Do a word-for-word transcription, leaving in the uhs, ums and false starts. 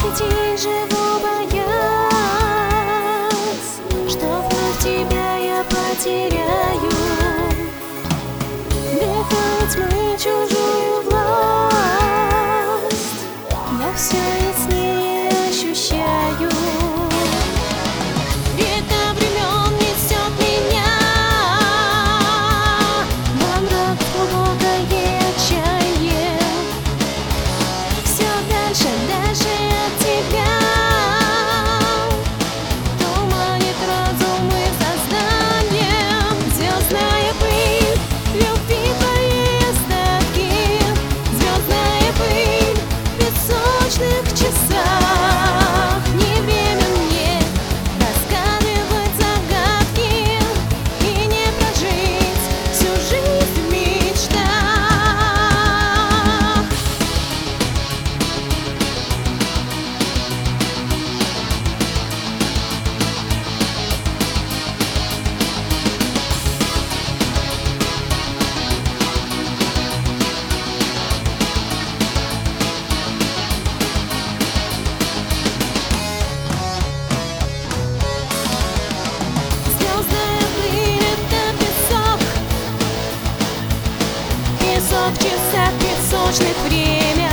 день живу, боясь, что вновь тебя я потеряю. Вдыхать мы чужую власть, я все яснее ощущаю. Река времен несет меня во мрак, глубокое отчаяние. Все дальше, дальше от тебя туманит разум и сознание. Звездная пыль, любви твои остатки, звездная пыль в песочных часах. Не время мне разгадывать загадки и не прожить всю жизнь в мечтах. Звездная пыль — это песок, песок в часах песочных время.